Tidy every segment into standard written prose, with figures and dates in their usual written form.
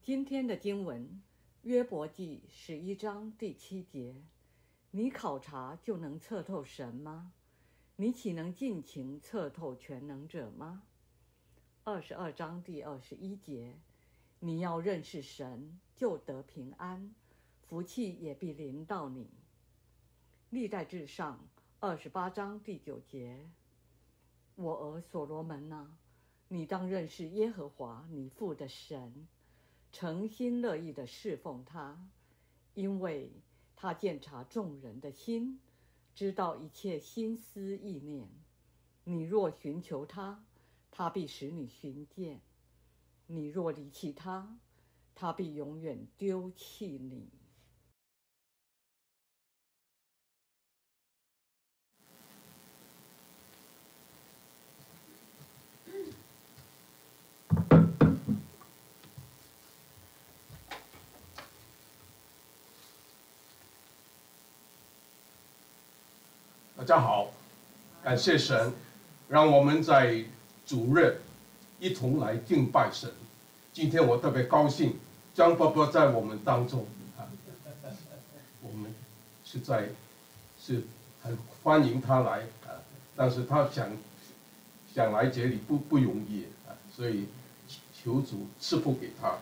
今天的经文，约伯记11章第7节：你考察就能测透神吗？你岂能尽情测透全能者吗？22章第21节：你要认识神，就得平安，福气也必临到你。历代志上28章第9节：我儿所罗门啊，你当认识耶和华你父的神，诚心乐意地侍奉他，因为他鉴察众人的心，知道一切心思意念。你若寻求他，他必使你寻见；你若离弃他，他必永远丢弃你。 大家好，感谢神，让我们在主日一同来敬拜神。今天我特别高兴，张伯伯在我们当中我们是很欢迎他来但是他想来这里不容易所以求主赐福给他。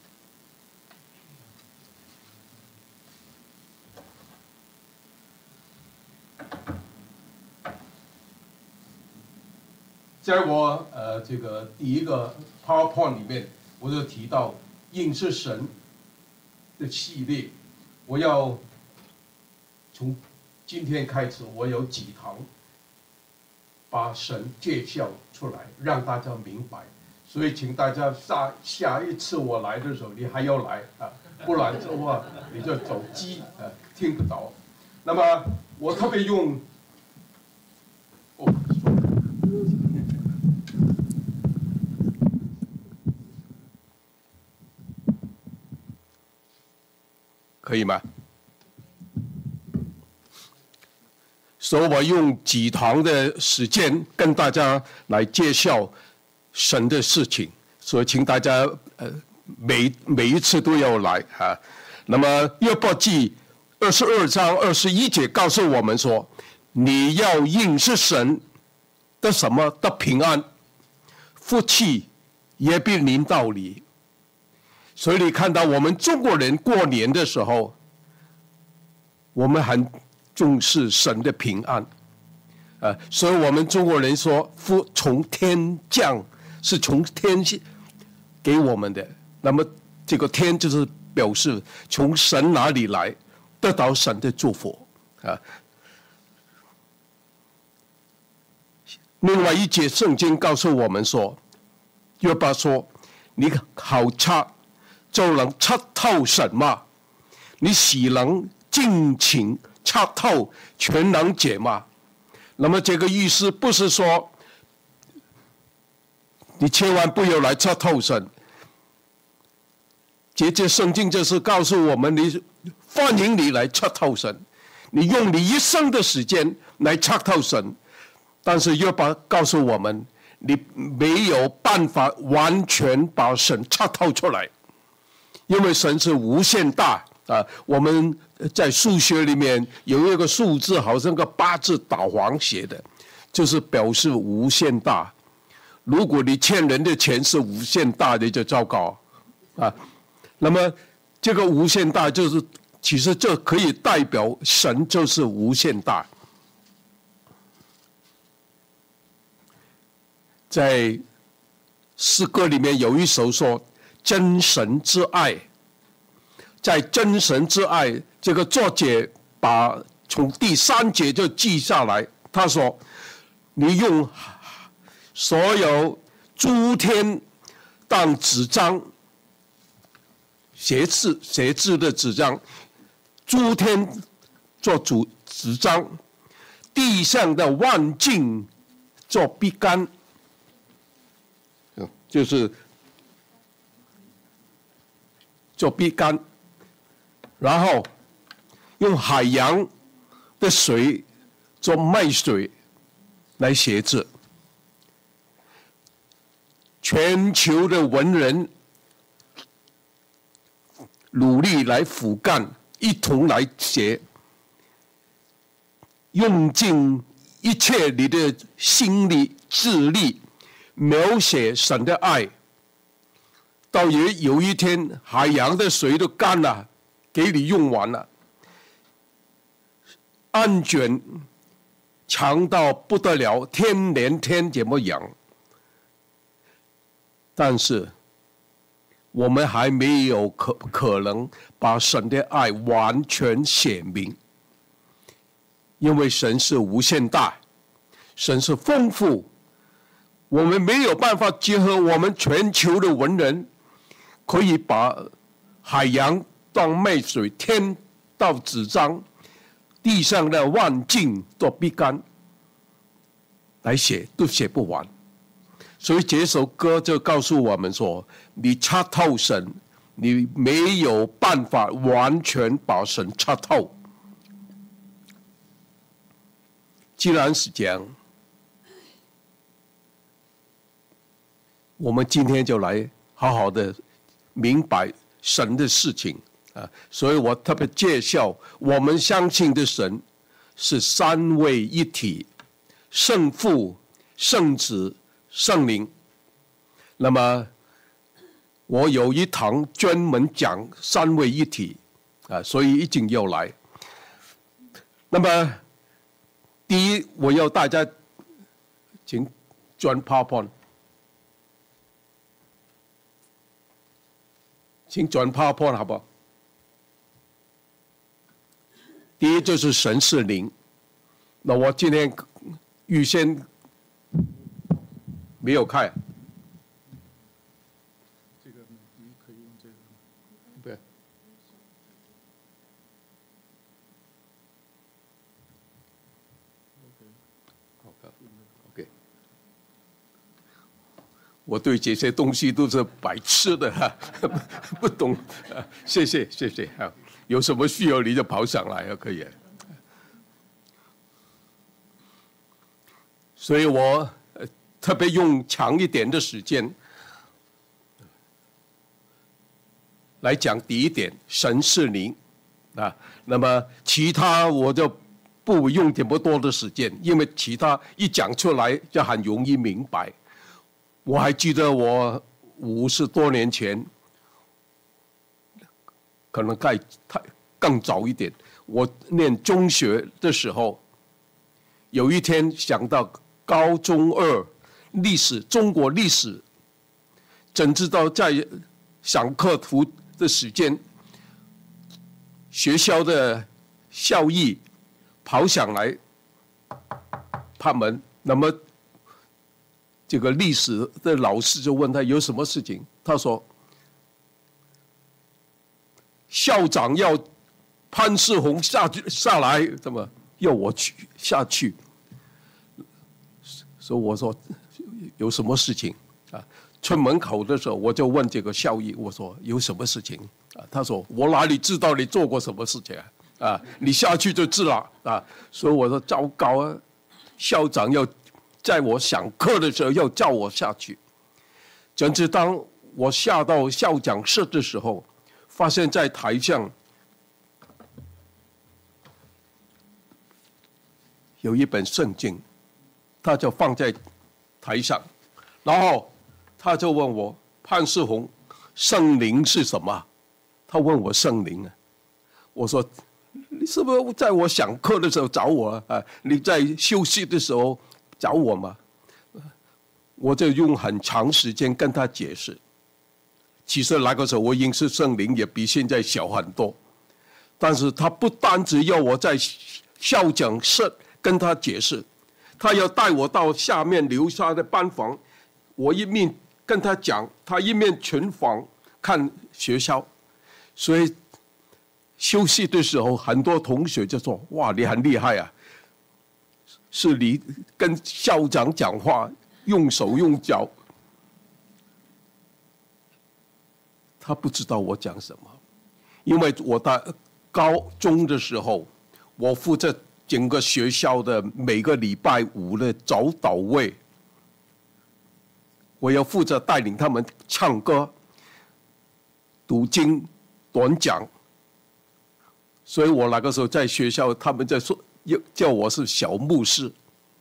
在我这个第一个 PowerPoint 里面，我就提到认识神的系列。我要从今天开始，我有几堂把神介绍出来，让大家明白。所以请大家下一次我来的时候，你还要来不然的话你就走机听不到。那么我特别用可以吗？所以我用几堂的时间跟大家来介绍神的事情，所以请大家每一次都要来那么约伯记22章21节告诉我们说，你要认识神的什么的平安，福气也必临到你。所以你看到我们中国人过年的时候，我们很重视神的平安所以我们中国人说福从天降，是从天给我们的。那么这个天就是表示从神哪里来，得到神的祝福另外一节圣经告诉我们说，约伯说，你考察就能测透神吗？你岂能尽情测透全能者吗？那么这个意思不是说你千万不要来测透神，这节圣经就是告诉我们，你欢迎你来测透神，你用你一生的时间来测透神。但是约伯告诉我们，你没有办法完全把神测透出来，因为神是无限大我们在数学里面有一个数字，好像个8字导黄写的，就是表示无限大。如果你欠人的钱是无限大的，就糟糕那么这个无限大就是其实这可以代表神就是无限大。在诗歌里面有一首说真神之爱，在真神之爱这个作者把从第3节就记下来，他说你用所有诸天当纸张，写字的纸张，诸天做纸张，地上的万境做笔杆，就是做笔杆，然后用海洋的水做麦水来写字。全球的文人努力来苦干，一同来写，用尽一切你的心力、智力，描写神的爱。到有一天，海洋的水都干了，给你用完了，案卷长到不得了，天连天怎么养？但是我们还没有可能把神的爱完全写明，因为神是无限大，神是丰富，我们没有办法结合我们全球的文人，可以把海洋当麦水，天到纸张，地上的万境都必干来写，都写不完。所以这首歌就告诉我们说，你插透神，你没有办法完全把神插透。既然是这样，我们今天就来好好的明白神的事情啊！所以我特别介绍，我们相信的神是三位一体，圣父、圣子、圣灵。那么我有一堂专门讲三位一体啊，所以一定要来。那么第一，我要大家请转 PowerPoint， 请转 PowerPoint 好不好？第一就是神是灵，那我今天预先没有看。 这个你可以用这个。 对。OK。我对这些东西都是白痴的哈，不懂。谢谢谢谢哈，有什么需要你就跑上来啊，可以。所以我特别用长一点的时间来讲第一点，神是灵啊。那么其他我就不用这么多的时间，因为其他一讲出来就很容易明白。我还记得我50多年前，可能更早一点，我念中学的时候，有一天想到高中2历史，中国历史，怎知道在上课途的时间，学校的校医跑上来拍门，那么这个历史的老师就问他有什么事情，他说校长要潘世宏下来，怎么要我下去？所以我说有什么事情啊？出门口的时候我就问这个校医，我说有什么事情啊？他说我哪里知道你做过什么事情啊？你下去就知了啊！所以我说糟糕啊，校长要在我上课的时候要叫我下去。甚至当我下到校长室的时候，发现在台上有一本圣经，他就放在台上，然后他就问我潘世宏，圣灵是什么？他问我圣灵啊，我说你是不是在我上课的时候找我啊？你在休息的时候找我吗？我就用很长时间跟他解释。其实那个时候我认识圣灵也比现在小很多，但是他不单只要我在校长室跟他解释，他要带我到下面留下的班房，我一面跟他讲，他一面巡访看学校。所以休息的时候，很多同学就说：“哇，你很厉害啊！是你跟校长讲话，用手用脚。”他不知道我讲什么，因为我在高中的时候，我负责整个学校的每个礼拜5的早祷会，我要负责带领他们唱歌、读经、 短讲，所以我那个时候在学校，他们在说叫我是小牧师，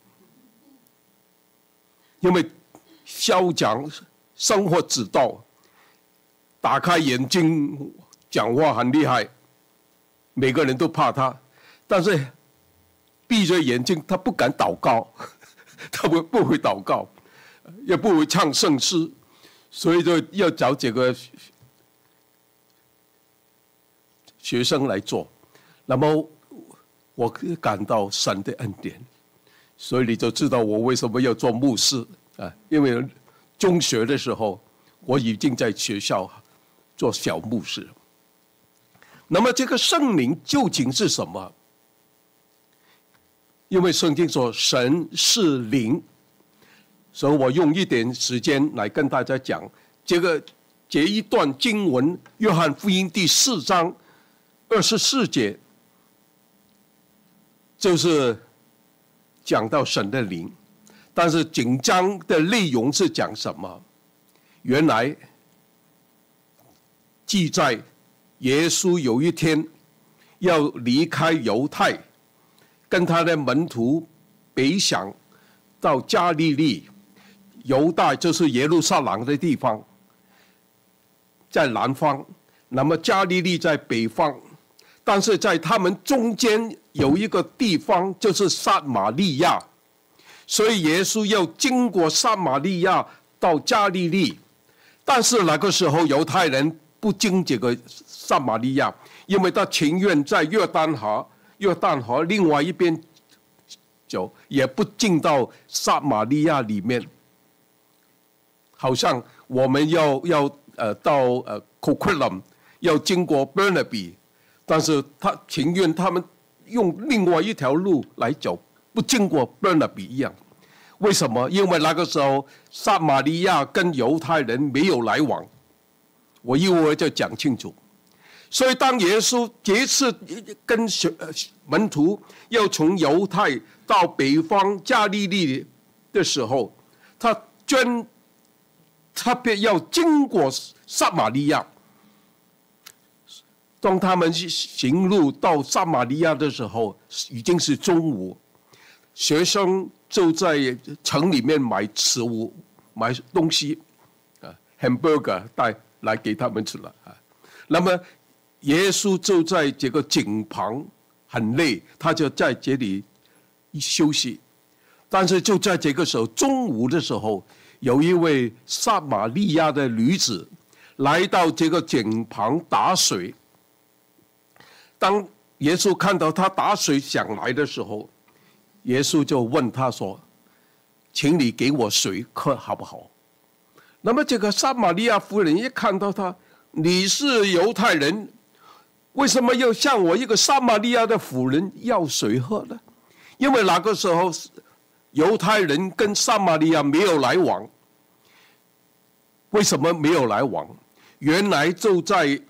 因为校长生活之道，打开眼睛讲话很厉害，每个人都怕他，但是闭着眼睛他不敢祷告，他不会祷告，也不会唱圣诗，所以就要找几个学生来做。那么我感到神的恩典，所以你就知道我为什么要做牧师啊？因为中学的时候我已经在学校做小牧师。那么这个圣灵究竟是什么？因为圣经说神是灵，所以我用一点时间来跟大家讲这一段经文，约翰福音第4章24节，就是讲到神的灵，但是紧张的内容是讲什么？原来记载耶稣有一天要离开犹太，跟他的门徒北上到加利利，犹大就是耶路撒冷的地方，在南方，那么加利利在北方，但是在他们中间有一个地方就是撒玛利亚，所以耶稣要经过撒玛利亚到加利利，但是那个时候犹太人不经这个撒玛利亚，因为他情愿在约旦河另外一边走，也不进到撒玛利亚里面。好像我们要到Coquitlam 要经过 Burnaby， 但是他情愿他们用另外一条路来走，不经过 Burnaby 一样。为什么？因为那个时候撒玛利亚跟犹太人没有来往，我一会儿就讲清楚。所以当耶稣这次跟门徒要从犹太到北方加利利的时候，他特别要经过撒玛利亚。当他们行路到撒玛利亚的时候，已经是中午，学生就在城里面买食物、买东西，hamburger 带来给他们吃了。那么耶稣就在这个井旁，很累，他就在这里休息。但是就在这个时候，中午的时候，有一位撒玛利亚的女子来到这个井旁打水。当耶稣看到他打水想来的时候，耶稣就问他说：“请你给我水喝好不好？”那么这个撒玛利亚妇人一看到他，你是犹太人，为什么要向我一个撒玛利亚的妇人要水喝呢？因为那个时候犹太人跟撒玛利亚没有来往。为什么没有来往？原来就在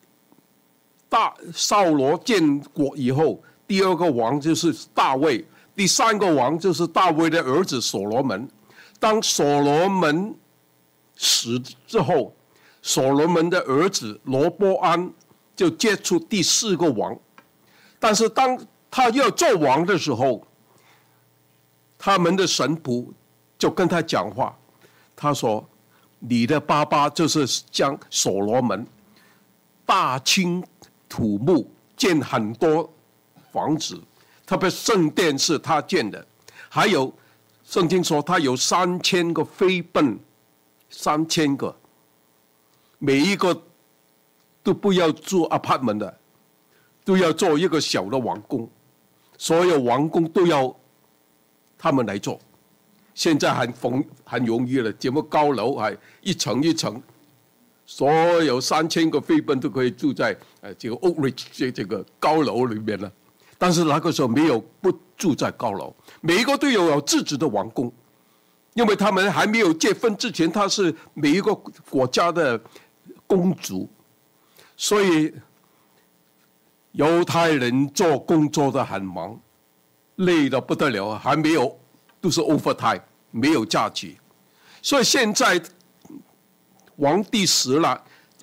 扫罗建国以后，第2个王就是大卫，第3个王就是大卫的儿子所罗门。当所罗门死之后，所罗门的儿子罗波安就接触第4个王。但是当他要做王的时候，他们的神仆就跟他讲话，他说：“你的爸爸就是将所罗门大兴土木，建很多房子，特别圣殿是他建的，还有圣经说他有3000个妃嫔，3000个，每一个都不要住 apartment 的，都要做一个小的王宫，所有王宫都要他们来做。现在很容易了，这么高楼还一层一层，所有3000个妃嫔都可以住在这个 Oak Ridge 这个高楼里面了。但是那个时候不住在高楼，每一个都有自己的王宫，因为他们还没有结婚之前，他是每一个国家的公主，所以犹太人做工作的很忙，累得不得了，还没有都是 overtime， 没有假期。所以现在皇帝死了，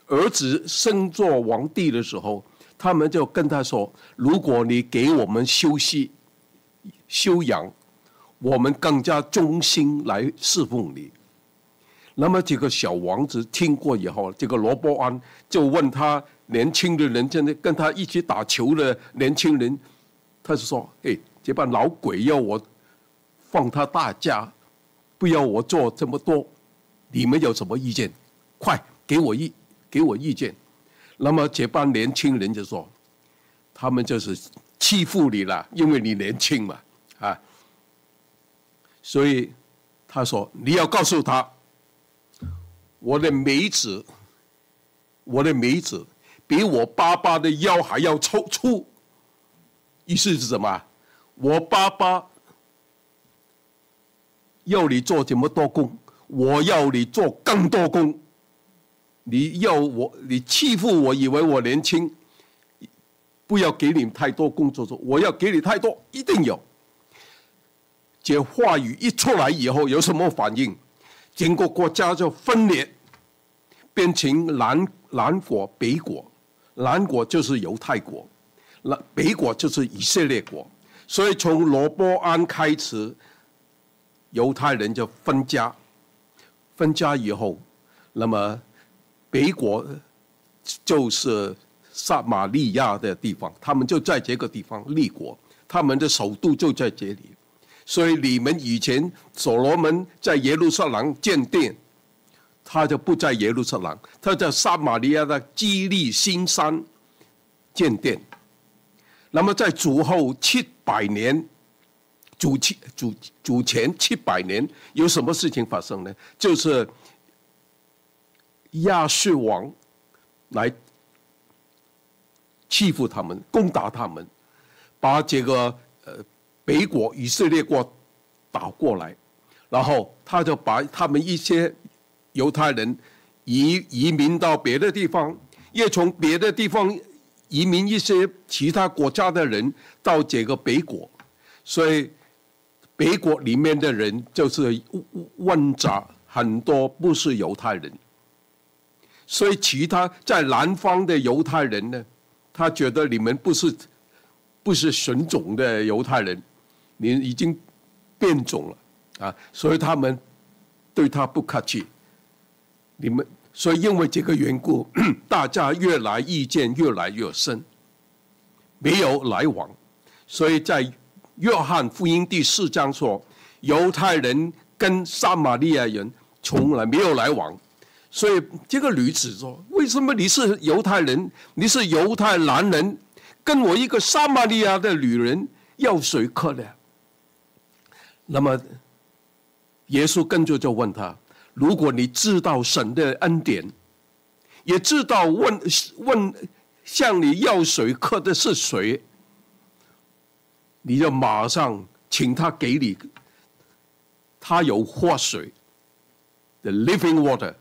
儿子升做皇帝的时候，他们就跟他说：“如果你给我们休息、休养，我们更加忠心来侍奉你。”那么这个小王子听过以后，这个罗波安就问他年轻的人，真的跟他一起打球的年轻人，他就说：“哎，这帮老鬼要我放他大假，不要我做这么多，你们有什么意见？快给我意见。”那么这帮年轻人就说：“他们就是欺负你了，因为你年轻嘛，啊。”所以他说：“你要告诉他，我的眉子比我爸爸的腰还要粗。”意思是什么？我爸爸要你做这么多工，我要你做更多工。你欺负我，以为我年轻，不要给你太多工作做，我要给你太多，一定有。这话语一出来以后，有什么反应？整个国家就分裂，变成南国、北国。南国就是犹太国，北国就是以色列国。所以从罗波安开始，犹太人就分家。分家以后，那么北国就是撒玛利亚的地方，他们就在这个地方立国，他们的首都就在这里。所以你们以前所罗门在耶路撒冷建殿，他就不在耶路撒冷，他在撒玛利亚的基利新山建殿。那么在主后700年，主前700年，有什么事情发生呢？就是亚述王来欺负他们，攻打他们，把这个北国以色列国打过来，然后他就把他们一些犹太人移民到别的地方，也从别的地方移民一些其他国家的人到这个北国，所以北国里面的人就是混杂很多不是犹太人，所以其他在南方的犹太人呢，他觉得你们不是纯种的犹太人，你已经变种了啊，所以他们对他不客气。你们所以因为这个缘故，大家意见越来越深，没有来往。所以在约翰福音第4章说，犹太人跟撒玛利亚人从来没有来往。所以这个女子说：“为什么你是犹太人，你是犹太男人，跟我一个撒玛利亚的女人要谁客呢？”那么耶稣跟着就问他：“如果你知道神的恩典，也知道问向你要水客的是谁，你就马上请他给你，他有活水 ，the living water。”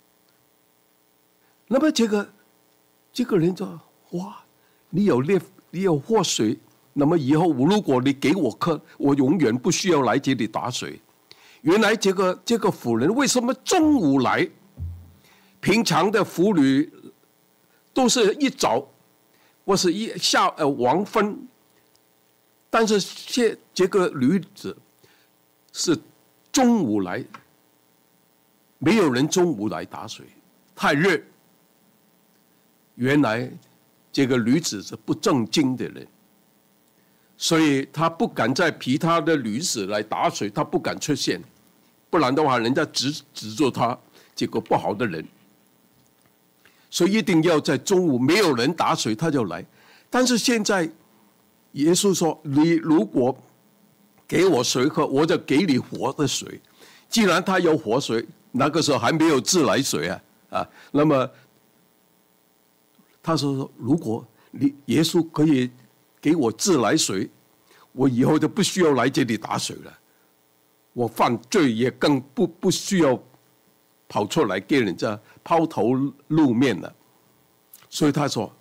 那么这个人说：“哇，你有活水，那么以后如果你给我喝，我永远不需要来这里打水。”原来这个妇人为什么中午来？平常的妇女都是一早或是黄昏，但是这个女子是中午来，没有人中午来打水，太热。原来这个女子是不正经的人，所以他不敢在其他的女子来打水，他不敢出现，不然的话人家指着他这个不好的人，所以一定要在中午没有人打水他就来。但是现在耶稣说：“你如果给我水喝，我就给你活的水。”既然他有活水，那个时候还没有自来水啊，那么他说：“如果耶稣可以给我自来水，我以后就不需要来这里打水了，我犯罪也更不需要跑出来给人家抛头露面了。”所以他说：“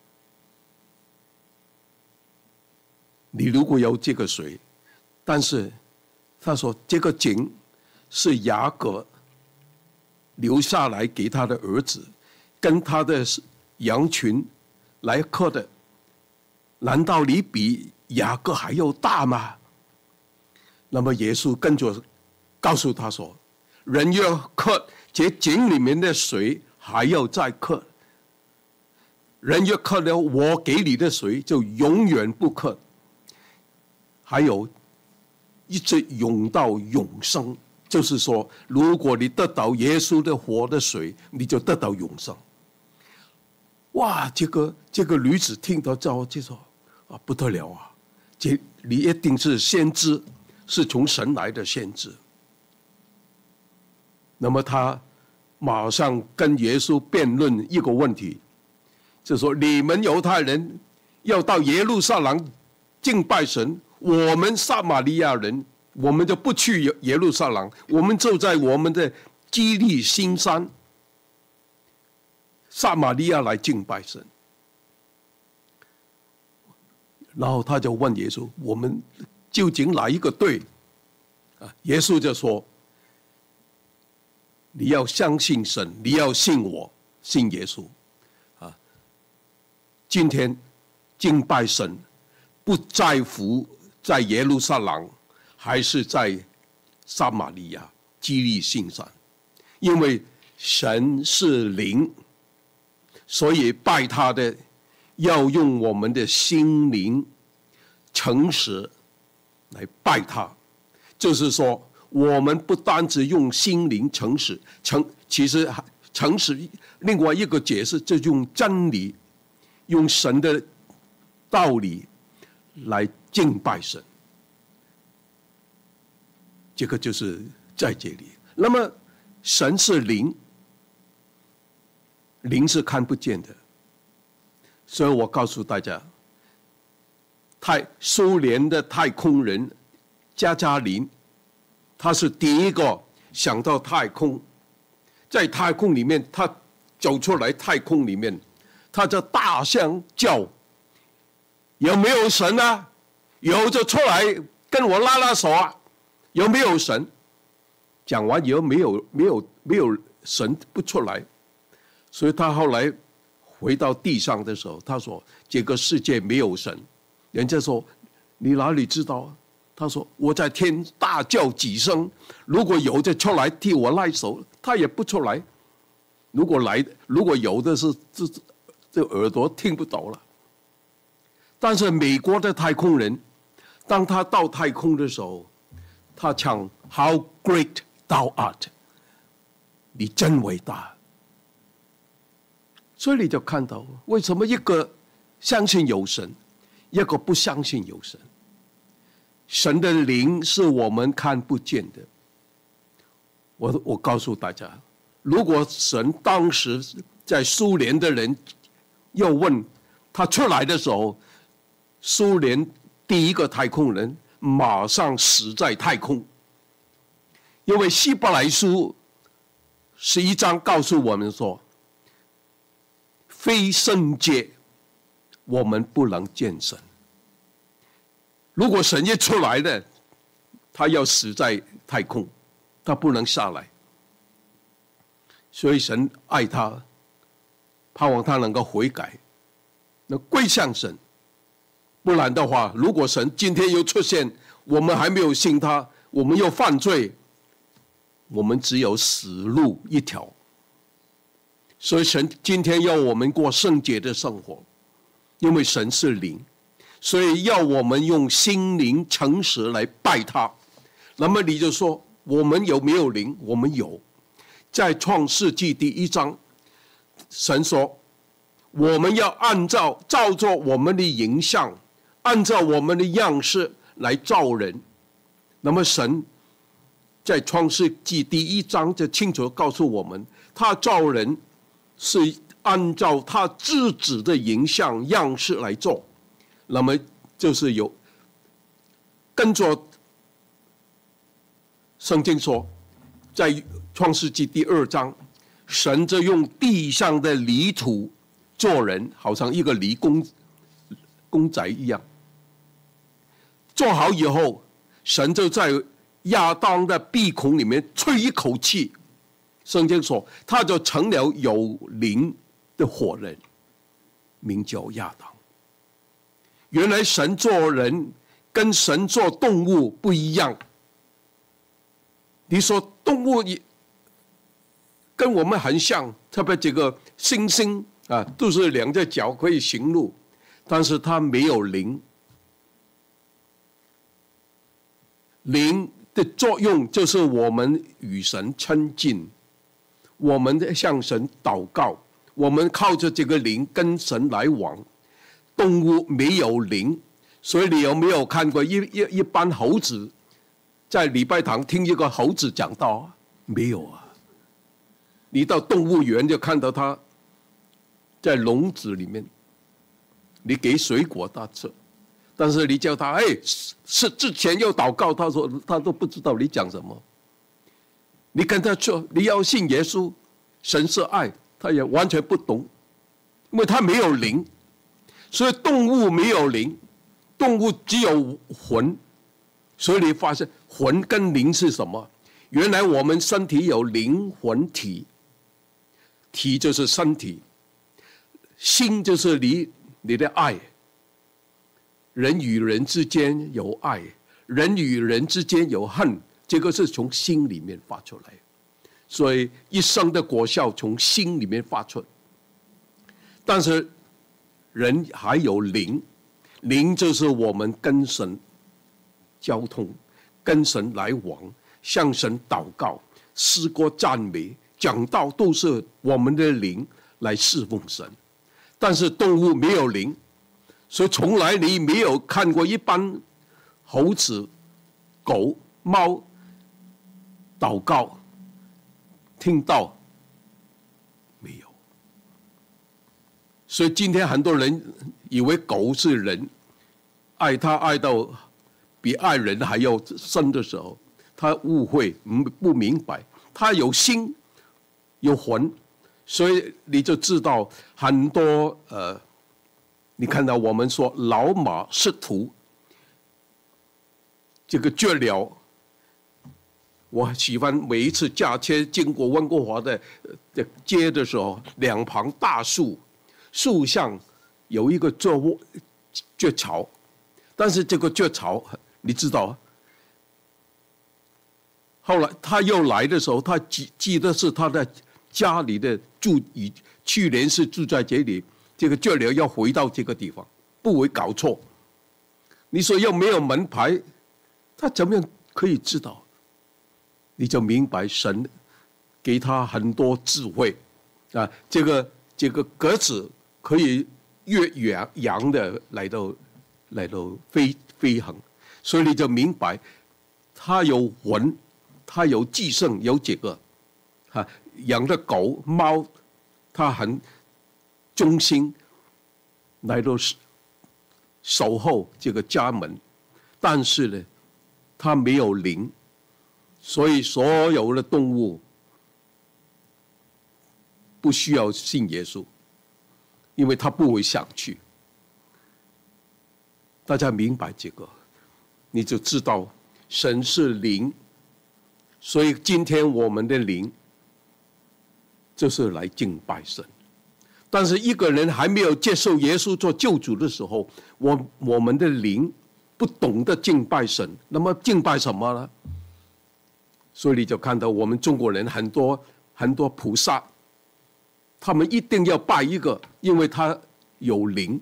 你如果有这个水，但是他说这个井是雅各留下来给他的儿子， 跟他的羊群来克的，难道你比雅各还要大吗？那么耶稣跟着告诉他说，人要克这井里面的水还要再克，人要克了我给你的水就永远不克，还有一直涌到永生。就是说，如果你得到耶稣的活的水，你就得到永生。哇，这个女子听到之后就说啊，不得了啊！你一定是先知，是从神来的先知。那么他马上跟耶稣辩论一个问题，就是说你们犹太人要到耶路撒冷敬拜神，我们撒玛利亚人我们就不去耶路撒冷，我们就在我们的基利心山撒玛利亚来敬拜神。然后他就问耶稣，我们究竟哪一个对？耶稣就说，你要相信神，你要信我，信耶稣。今天敬拜神不在乎在耶路撒冷还是在撒玛利亚基利心山，因为神是灵，所以拜他的要用我们的心灵诚实来拜他。就是说，我们不单只用心灵诚实，其实诚实另外一个解释就用真理，用神的道理来敬拜神。这个就是在这里。那么神是灵，灵是看不见的，所以我告诉大家，苏联的太空人加加林，他是第一个想到太空，在太空里面，他走出来太空里面，他就大声叫，有没有神啊？有就出来跟我拉拉手啊！有没有神？讲完以后没有神不出来，所以他后来回到地上的时候，他说这个世界没有神。人家说你哪里知道啊？他说我在天大叫几声，如果有就出来替我拉手，他也不出来。如果有的是这耳朵听不到了。但是美国的太空人，当他到太空的时候，他唱 How great thou art， 你真伟大。所以你就看到为什么一个相信有神，一个不相信有神。神的灵是我们看不见的。我告诉大家，如果神当时在苏联的人要问他出来的时候，苏联第一个太空人马上死在太空，因为希伯来书11章告诉我们说，非圣洁我们不能见神。如果神一出来了，他要死在太空，他不能下来。所以神爱他，盼望他能够悔改，能归向神。不然的话，如果神今天又出现，我们还没有信他，我们又犯罪，我们只有死路一条。所以神今天要我们过圣洁的生活，因为神是灵，所以要我们用心灵诚实来拜他。那么你就说，我们有没有灵？我们有。在创世纪第1章，神说我们要照着我们的形象，按照我们的样式来造人。那么神在创世纪第1章就清楚告诉我们，他造人是按照他自己的形象样式来做。那么就是有跟着圣经说，在创世纪第2章，神就用地上的泥土做人，好像一个泥公仔一样。做好以后，神就在亚当的鼻孔里面吹一口气，圣经说他就成了有灵的活人，名叫亚当。原来神做人跟神做动物不一样。你说动物也跟我们很像，特别这个猩猩啊，都是两只脚可以行路，但是它没有灵。灵的作用就是我们与神亲近，我们向神祷告，我们靠着这个灵跟神来往。动物没有灵，所以你有没有看过一班猴子在礼拜堂听一个猴子讲道？没有啊。你到动物园就看到它在笼子里面，你给水果它吃，但是你叫它是之前要祷告，他说他都不知道你讲什么。你跟他说你要信耶稣，神是爱，他也完全不懂，因为他没有灵。所以动物没有灵，动物只有魂。所以你发现魂跟灵是什么？原来我们身体有灵魂体，体就是身体，心就是你的爱。人与人之间有爱，人与人之间有恨，这个是从心里面发出来。所以一生的果效从心里面发出。但是人还有灵，灵就是我们跟神交通，跟神来往，向神祷告，诗歌赞美，讲道，都是我们的灵来侍奉神。但是动物没有灵，所以从来你没有看过一般猴子、狗、猫祷告听到没有。所以今天很多人以为狗是人，爱它爱到比爱人还要深的时候，他误会不明白，他有心有魂。所以你就知道很多你看到我们说老马识途，这个雀鸟，我喜欢每一次驾车经过温哥华的街的时候，两旁大树，树上有一个雀巢，但是这个雀巢你知道，后来他又来的时候，他记得是他的家里的去年是住在这里，这个雀鸟要回到这个地方，不会搞错。你说又没有门牌，他怎么样可以知道？你就明白神给他很多智慧啊！这个鸽子可以越洋的来到飞行，所以你就明白，他有魂，他有寄生，有这个啊。养的狗猫，它很忠心，来到守候这个家门，但是呢，它没有灵，所以所有的动物不需要信耶稣，因为它不会想去。大家明白这个，你就知道神是灵，所以今天我们的灵就是来敬拜神。但是一个人还没有接受耶稣做救主的时候，我们的灵不懂得敬拜神，那么敬拜什么呢？所以你就看到我们中国人很多菩萨，他们一定要拜一个，因为他有灵。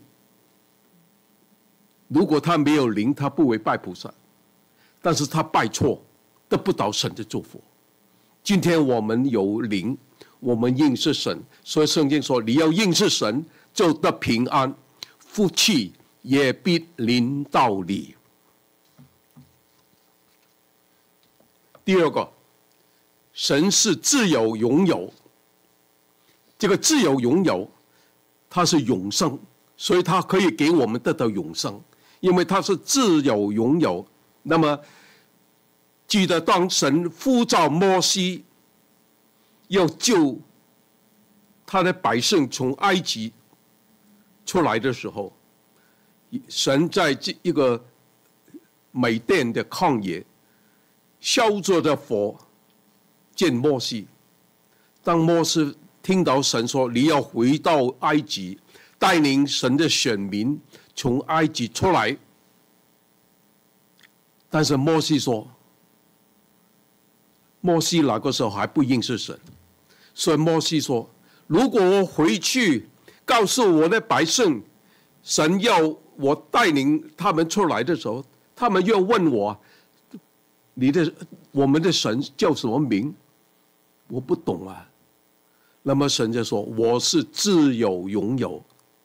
如果他没有灵，他不会拜菩萨，但是他拜错，得不到神的祝福。今天我们有灵，我们认识神，所以圣经说你要认识神，就得平安，福气也必临到你。第二个，神是自由拥有，这个自由拥有，它是永生，所以它可以给我们得到永生，因为它是自由拥有。那么记得当神呼召摩西要救他的百姓从埃及出来的时候，神在这一个米甸的旷野烧着的火见摩西。当摩西听到神说你要回到埃及，带领神的选民从埃及出来。但是摩西说，摩西那个时候还不认识神，所以摩西说，如果我回去告诉我的百姓，神要我带领他们出来的时候，他们又问我，我们的神叫什么名？我不懂啊。那么神就说，我是自有永有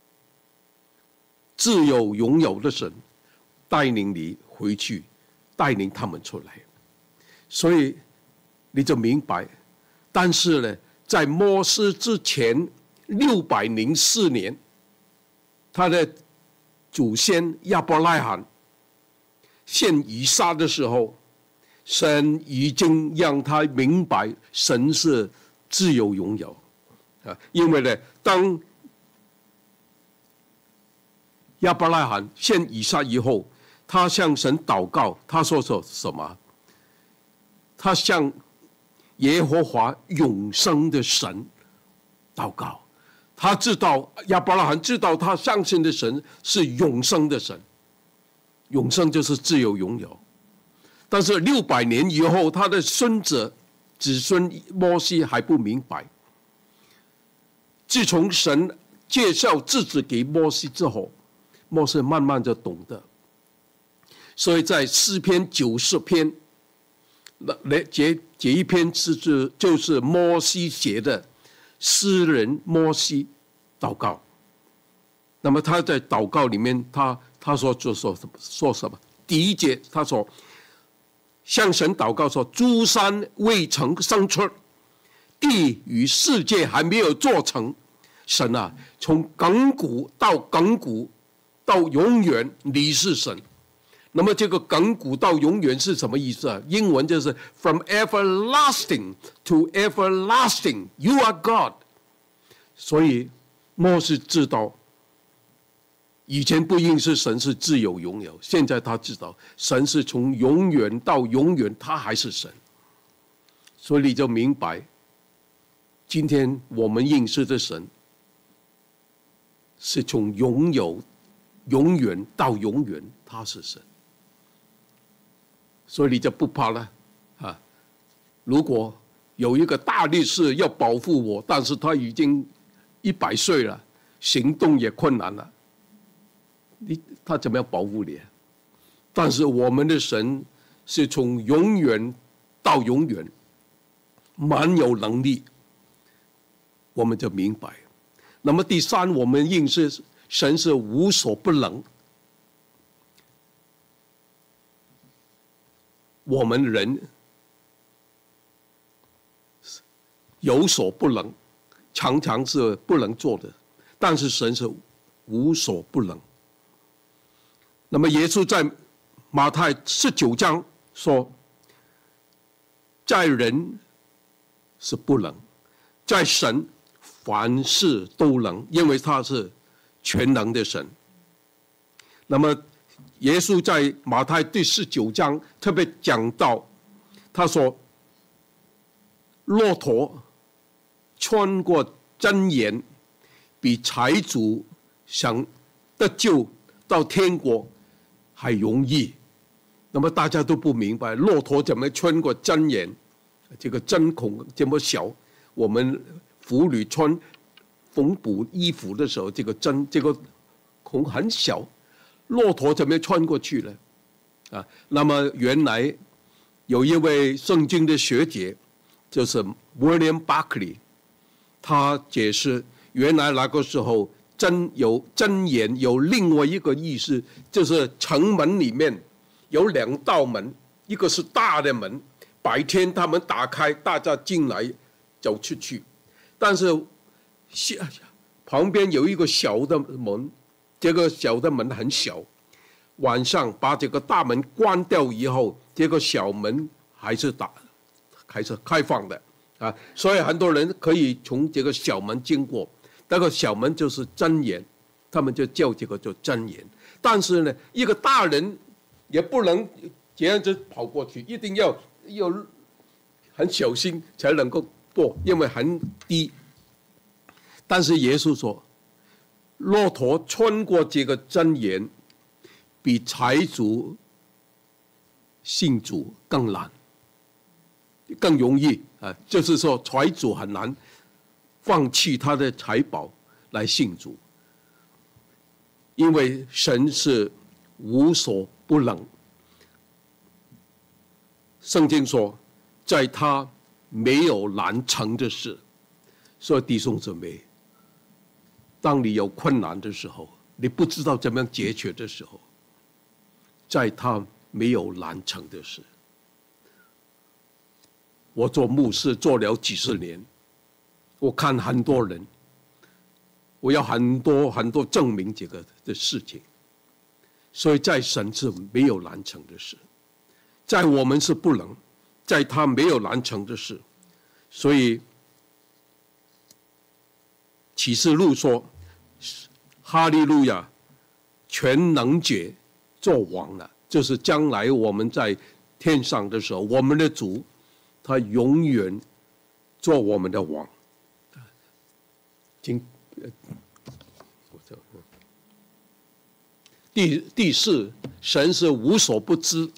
的神，带领你回去，带领他们出来。所以你就明白，但是呢，在摩西之前604年，他的祖先亚伯拉罕献以撒的时候，神已经让他明白神是自有永有啊。因为呢，当亚伯拉罕献以撒以后，他向神祷告，他说什么？他向耶和华永生的神祷告。他知道，亚伯拉罕知道他相信的神是永生的神，永生就是自由拥有。但是600年以后，他的子孙摩西还不明白。自从神介绍自己给摩西之后，摩西慢慢就懂得。所以在诗篇90篇，这一篇就是摩西写的，诗人摩西祷告。那么他在祷告里面，他说什么？第一节他说，向神祷告说，诸山未曾生出，地与世界还没有做成。神啊，从亘古到亘古到永远，你是神。那么这个亘古到永远是什么意思啊？英文就是 From everlasting to everlasting, you are God。所以摩西知道，以前不认识神是自有永有，现在他知道神是从永远到永远，他还是神。所以你就明白，今天我们认识的神是从永远到永远，他是神。所以你就不怕了啊！如果有一个大力士要保护我，但是他已经100岁了，行动也困难了，他怎么样保护你啊？但是我们的神是从永远到永远，蛮有能力，我们就明白。那么第三，我们认识神是无所不能。我们人有所不能，常常是不能做的，但是神是无所不能。那么耶稣在马太19章说，在人是不能，在神凡事都能，因为他是全能的神。那么耶稣在马太第19章特别讲到，他说，骆驼穿过针眼，比财主想得救到天国还容易。那么大家都不明白，骆驼怎么穿过针眼？这个针孔这么小，我们妇女穿缝补衣服的时候，这个针这个孔很小，骆驼怎么穿过去了？啊，那么原来有一位圣经的学姐，就是 William Barclay， 他解释原来那个时候针眼有另外一个意思，就是城门里面有2道门，一个是大的门，白天他们打开，大家进来走出去，但是旁边有一个小的门，这个小的门很小，晚上把这个大门关掉以后，这个小门还是开放的啊，所以很多人可以从这个小门经过，那个小门就是针眼，他们就叫这个叫针眼。但是呢，一个大人也不能这样子跑过去，一定要很小心才能够过，因为很低但是耶稣说，骆驼穿过这个箴言，比财主信主更难，更容易啊！就是说，财主很难放弃他的财宝来信主，因为神是无所不能。圣经说，在他没有难成的事。所以弟兄姊妹，当你有困难的时候，你不知道怎么样解决的时候，在他没有难成的事。我做牧师做了几十年，我看很多人，我要很多证明这个的事情。所以在神是没有难成的事，在我们是不能，在他没有难成的事。所以启示录说，哈利路亚，全能者做王了，就是将来我们在天上的时候，我们的主他永远做我们的王。第四，神是无所不知。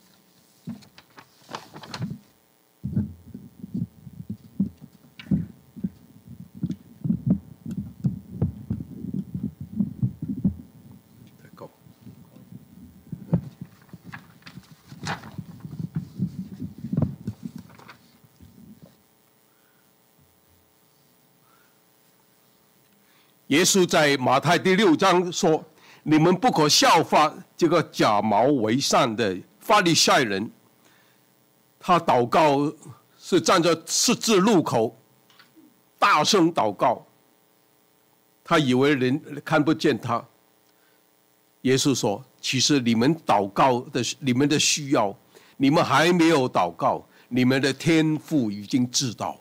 耶稣在马太第6章说，你们不可效法这个假冒为善的法利赛人。他祷告是站在十字路口大声祷告，他以为人看不见他。耶稣说，其实你们祷告的，你们的需要，你们还没有祷告，你们的天父已经知道。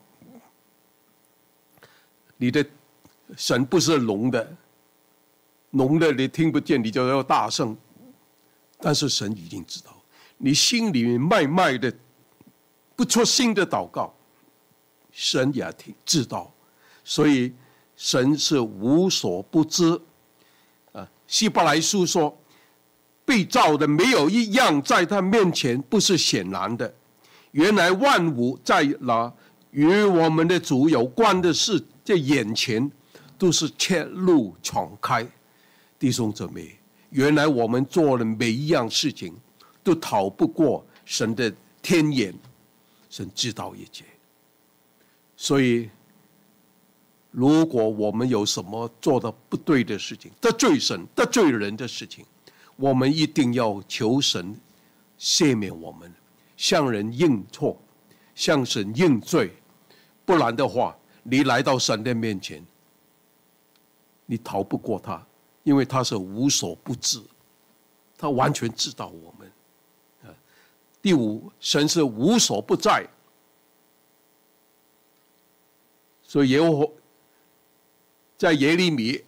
你的神不是聋的，聋的你听不见，你就要大声。但是神已经知道，你心里面慢慢的不出心的祷告，神也知道。所以神是无所不知。希伯来书说，被造的没有一样在他面前不是显然的。原来万物在那与我们的主有关的事，在眼前都是揭露敞开。弟兄姊妹，原来我们做的每一样事情都逃不过神的天眼，神知道一切。所以如果我们有什么做的不对的事情，得罪神得罪人的事情，我们一定要求神赦免我们，向人认错，向神认罪。不然的话，你来到神的面前，你逃不过他，因为他是无所不知，他完全知道我们。第五，神是无所不在。所以耶和华在耶利米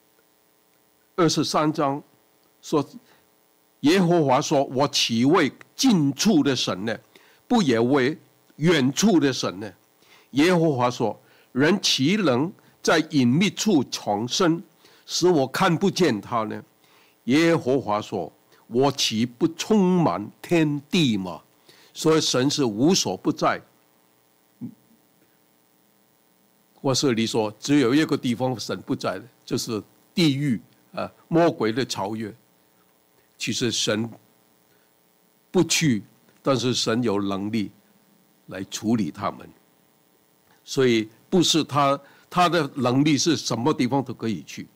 23章说，耶和华说，我岂为近处的神呢？不也为远处的神呢？耶和华说，人岂能在隐秘处藏身，使我看不见他呢？耶和华说，我岂不充满天地吗？所以神是无所不在。或是你说只有一个地方神不在的，就是地狱啊，魔鬼的巢穴。其实神不去，但是神有能力来处理他们。所以不是他的能力是什么地方都可以去。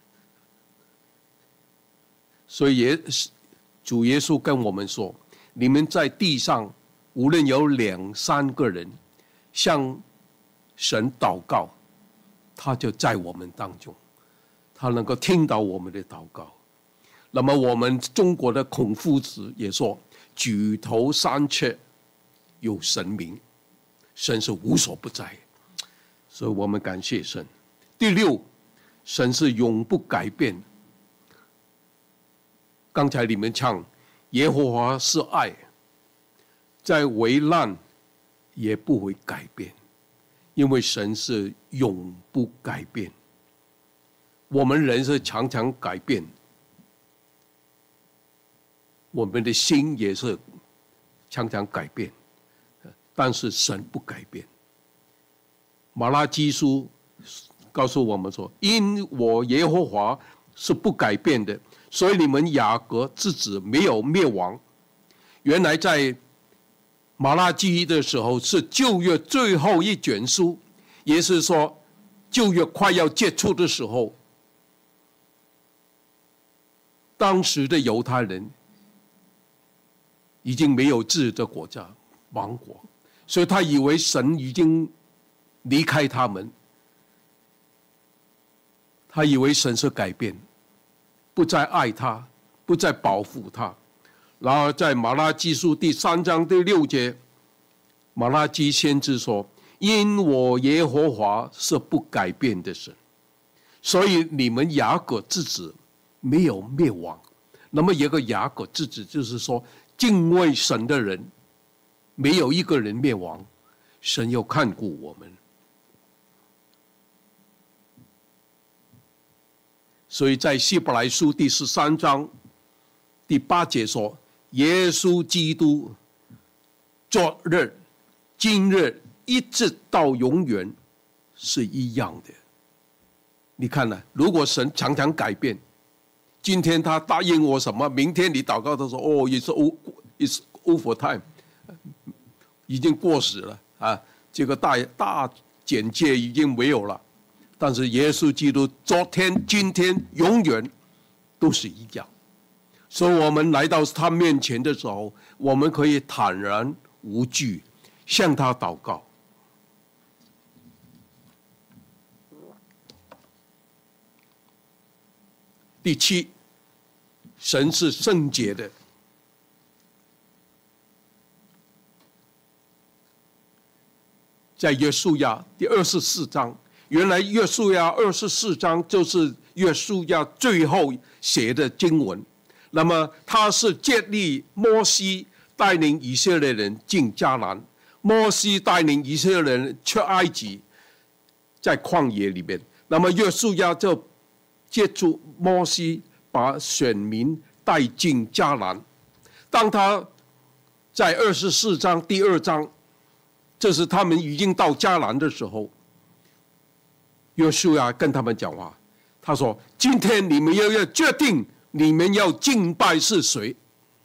所以主耶稣跟我们说，你们在地上无论有2、3个人向神祷告，他就在我们当中，他能够听到我们的祷告。那么我们中国的孔夫子也说，举头三尺有神明，神是无所不在。所以我们感谢神。第6，神是永不改变。刚才你们唱耶和华是爱，在危难也不会改变，因为神是永不改变。 我们人是常常改变，我们的心也是常常改变，但是神不改变。马拉基书告诉我们说，因我耶和华是不改变的，所以你们雅各之子没有灭亡。原来在马拉基的时候是旧约最后一卷书，也是说旧约快要结束的时候，当时的犹太人已经没有自己的国家，亡国，所以他以为神已经离开他们，他以为神是改变，不再爱他，不再保护他。然后在马拉基书第3章第6节，马拉基先知说，因我耶和华是不改变的神，所以你们雅各之子没有灭亡。那么一个雅各之子就是说，敬畏神的人没有一个人灭亡，神要看顾我们。所以在希伯来书第13章第8节说，耶稣基督昨日今日一直到永远是一样的。你看呢，如果神常常改变，今天他答应我什么，明天你祷告的时候，哦，it's over time， 已经过时了啊，这个大简介已经没有了。但是耶稣基督昨天、今天、永远都是一样，所以我们来到他面前的时候，我们可以坦然无惧向他祷告。第7，神是圣洁的。在约书亚第24章，原来约书亚24章就是约书亚最后写的经文。那么他是建立摩西带领以色列人进迦南，摩西带领以色列人出埃及，在旷野里面。那么约书亚就接触摩西，把选民带进迦南。当他在24章第2章，这是他们已经到迦南的时候，约书亚跟他们讲话，他说：今天你们要决定你们要敬拜是谁。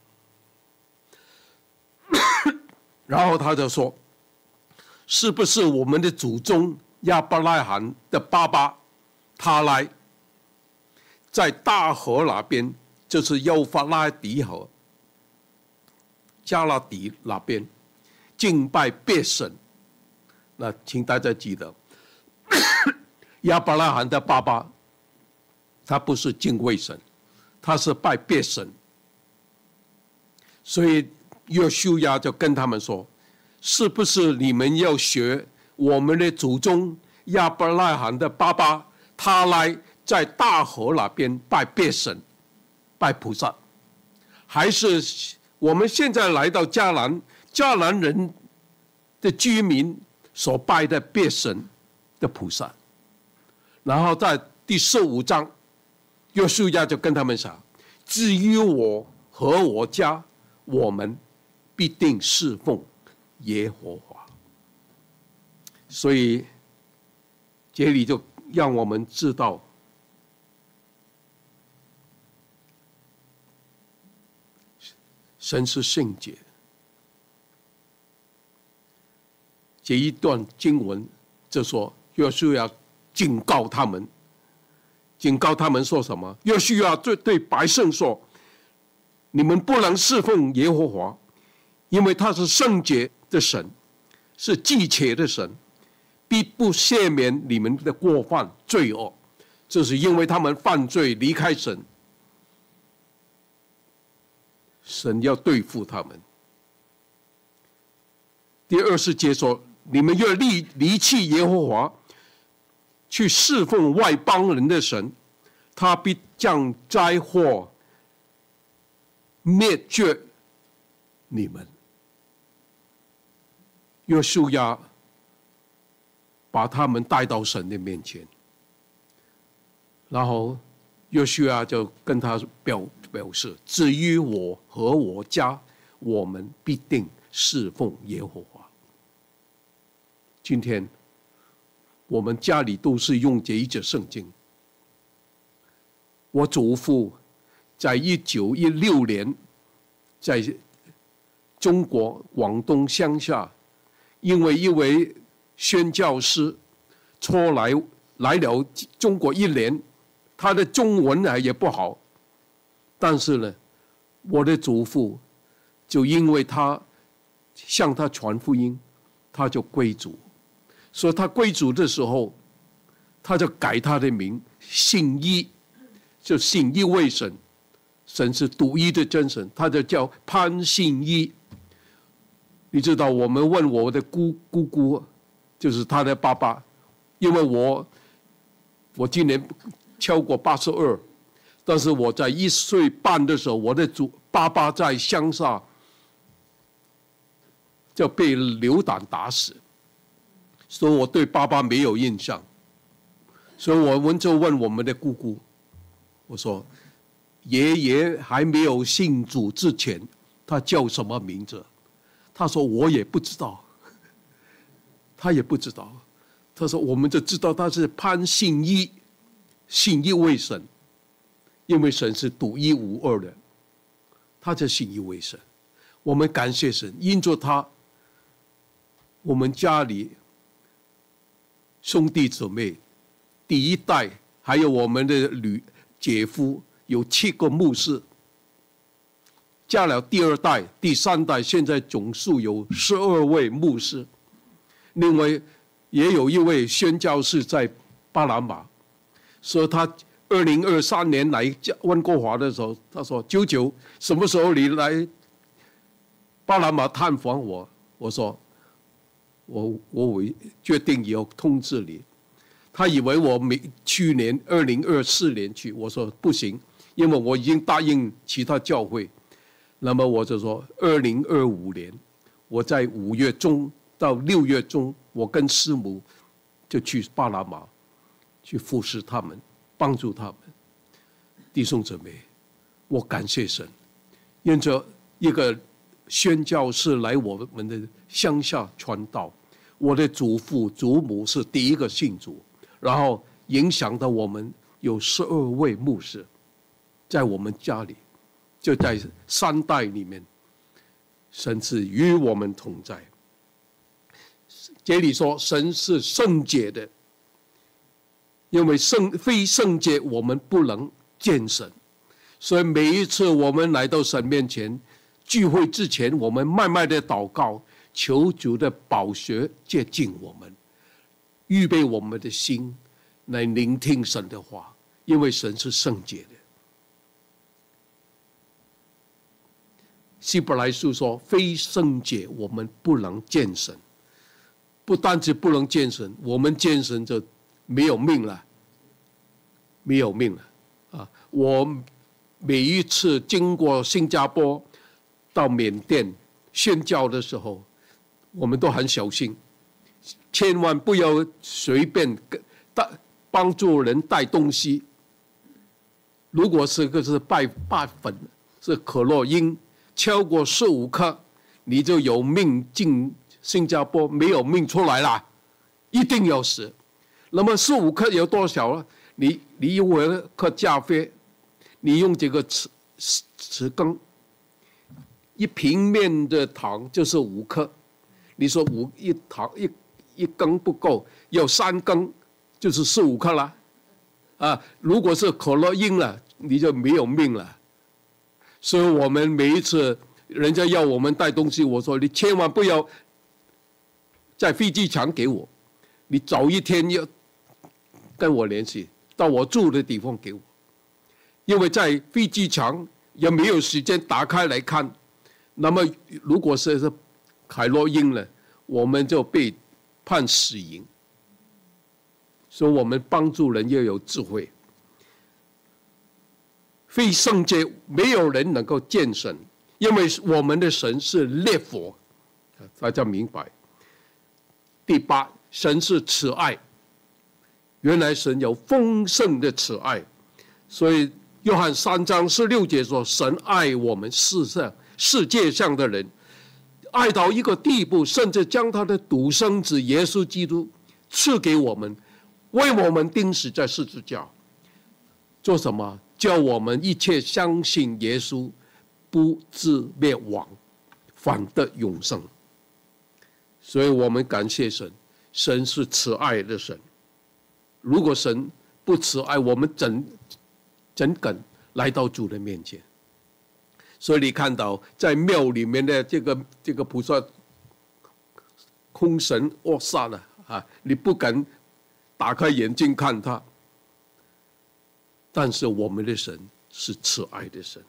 然后他就说，是不是我们的祖宗亚伯拉罕的爸爸他来，在大河那边，就是幼发拉底河加拉底那边敬拜别神。那请大家记得，亚伯拉罕的爸爸他不是敬畏神，他是拜别神。所以约书亚就跟他们说，是不是你们要学我们的祖宗亚伯拉罕的爸爸，他来在大河那边拜别神，拜菩萨，还是我们现在来到迦南，迦南人的居民所拜的别神的菩萨？然后在第15章，约书亚就跟他们讲，至于我和我家，我们必定侍奉耶和华。所以这里就让我们知道，神是圣洁。这一段经文就说，约书亚警告他们，说什么？约书亚对百姓说，你们不能侍奉耶和华，因为他是圣洁的神，是忌邪的神，必不赦免你们的过犯罪恶。这是因为他们犯罪离开神，神要对付他们。第20节说，你们要离弃耶和华，去侍奉外邦人的神，他必降灾祸灭绝你们。约书亚把他们带到神的面前， 然后约书亚就跟他表示，至于我和我家，我们必定侍奉耶和华。今天我们家里都是用这一节圣经。我祖父在1916年在中国广东乡下，因为一位宣教师出来了中国1年，他的中文也不好，但是呢，我的祖父就因为他向他传福音，他就归主。所以他归主的时候，他就改他的名，信一，就信一位神，神是独一的真神，他就叫潘信一。你知道，我们问我的姑姑，就是他的爸爸，因为我今年超过82，但是我在1岁半的时候，我的爸爸在乡下就被流弹打死。所以我对爸爸没有印象，所以我们就问我们的姑姑，我说爷爷还没有信主之前，他叫什么名字？他说我也不知道，他也不知道。他说我们就知道他是潘信一，信一位神，因为神是独一无二的，他就信一位神。我们感谢神，因着他，我们家里兄弟姊妹第一代，还有我们的姐夫有7个牧师，加了第2代、第3代，现在总数有12位牧师。另外也有一位宣教士在巴拿马，所以他2023年来温哥华的时候，他说舅舅什么时候你来巴拿马探访我？我说我会决定以后通知你。他以为我去年2024年去，我说不行，因为我已经答应其他教会。那么我就说2025年，我在5月中到6月中，我跟师母就去巴拿马去服侍他们，帮助他们。弟兄姊妹，我感谢神，因着一个宣教士来我们的乡下传道，我的祖父祖母是第一个信主，然后影响到我们有12位牧师，在我们家里，就在3代里面，神是与我们同在。这里说神是圣洁的，因为非圣洁我们不能见神，所以每一次我们来到神面前聚会之前，我们慢慢的祷告，求主的宝血接近我们，预备我们的心来聆听神的话，因为神是圣洁的。希伯来书说非圣洁我们不能见神，不单止不能见神，我们见神就没有命了，没有命了啊！我每一次经过新加坡到缅甸宣教的时候，我们都很小心，千万不要随便帮助人带东西。如果是拜粉，是可乐因，超过15克，你就有命进新加坡，没有命出来了，一定要死。那么15克有多少呢？你用1克咖啡，你用这个匙羹，1平面的糖就是5克。你说一羹不够，要3羹，就是15克了。啊，如果是可乐因了，你就没有命了。所以我们每一次人家要我们带东西，我说你千万不要在飞机场给我，你早一天要跟我联系，到我住的地方给我，因为在飞机场也没有时间打开来看。那么如果是海洛因了，我们就被判死刑。所以我们帮助人要有智慧。非圣洁没有人能够见神，因为我们的神是烈火，大家明白。第8，神是慈爱， 原来神有丰盛的慈爱，所以约翰3章16节说，神爱我们世界上的人，爱到一个地步，甚至将他的独生子耶稣基督赐给我们，为我们钉死在十字架，做什么？叫我们一切相信耶稣不至灭亡，反得永生。所以我们感谢神，神是慈爱的神。如果神不慈爱，我们怎敢来到主的面前？所以你看到在庙里面的这个菩萨空神恶煞了啊，你不敢打开眼睛看他。但是我们的神是慈爱的神。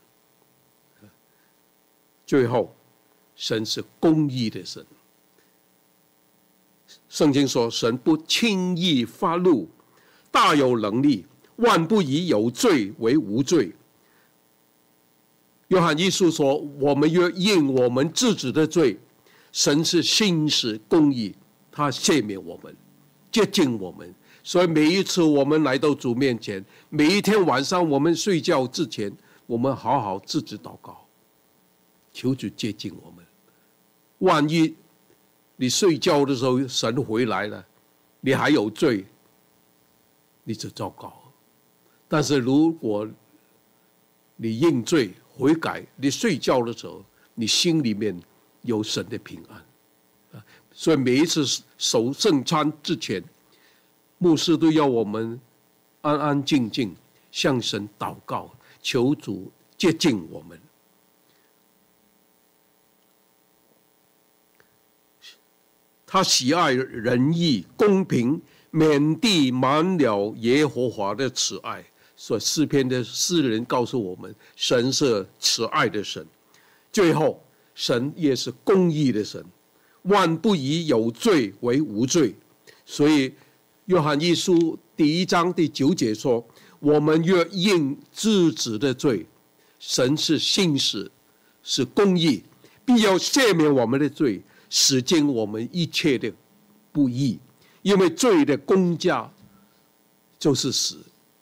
最后，神是公义的神。圣经说，神不轻易发怒，大有能力，万不以有罪为无罪。约翰一书说，我们若因我们自己的罪，神是信实公义，他赦免我们，接近我们。所以每一次我们来到主面前，每一天晚上我们睡觉之前，我们好好自己祷告，求主接近我们。万一你睡觉的时候神回来了，你还有罪，你就糟糕。但是如果你认罪悔改，你睡觉的时候你心里面有神的平安。所以每一次守圣餐之前，牧师都要我们安安静静向神祷告，求主接近我们。他喜爱仁义公平，满地满了耶和华的慈爱。所以诗篇的诗人告诉我们，神是慈爱的神。最后，神也是公义的神，万不以有罪为无罪。所以约翰一书1章9节说，我们若因自己的罪，神是信实是公义，必要赦免我们的罪，洗净我们一切的不义。因为罪的工价就是死，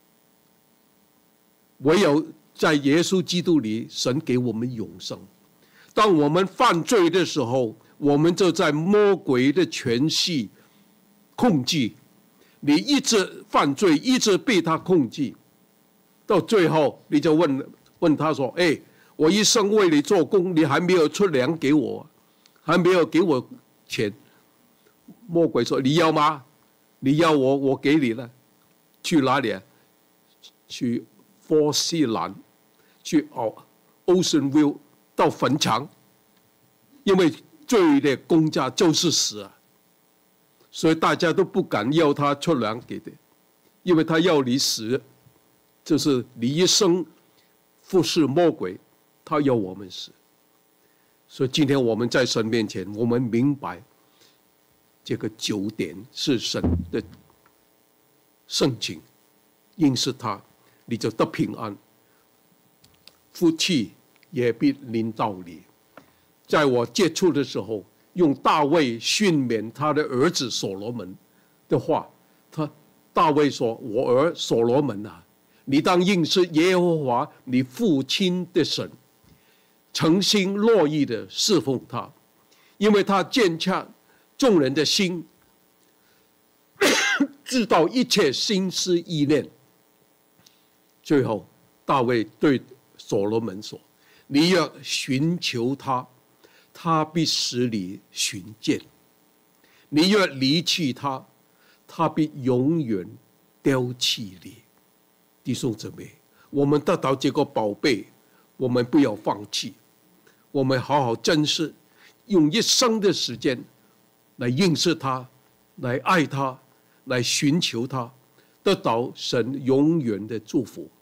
唯有在耶稣基督里，神给我们永生。当我们犯罪的时候，我们就在魔鬼的权势控制，你一直犯罪，一直被他控制，到最后你就问他说，我一生为你做工，你还没有出粮给我，还没有给我钱。魔鬼说，你要吗？你要我给你了。去哪里啊？去波西兰，去Ocean View， 到坟场。因为罪的工价就是死啊，所以大家都不敢要他出粮给的，因为他要你死，就是你一生服侍魔鬼，他要我们死。所以今天我们在神面前，我们明白这个9点是神的圣情，认识他，你就得平安，福气也必临到你。在我接触的时候，用大卫训勉他的儿子所罗门的话，大卫说，我儿所罗门啊，你当认识耶和华你父亲的神，诚心乐意的侍奉他，因为他鉴察众人的心，知道一切心思意念。最后大卫对所罗门说，你要寻求他，他必使你寻见；你若离弃他，他必永远丢弃你。弟兄姊妹，我们得到这个宝贝，我们不要放弃，我们好好珍视，用一生的时间来认识他，来爱他，来寻求他，得到神永远的祝福。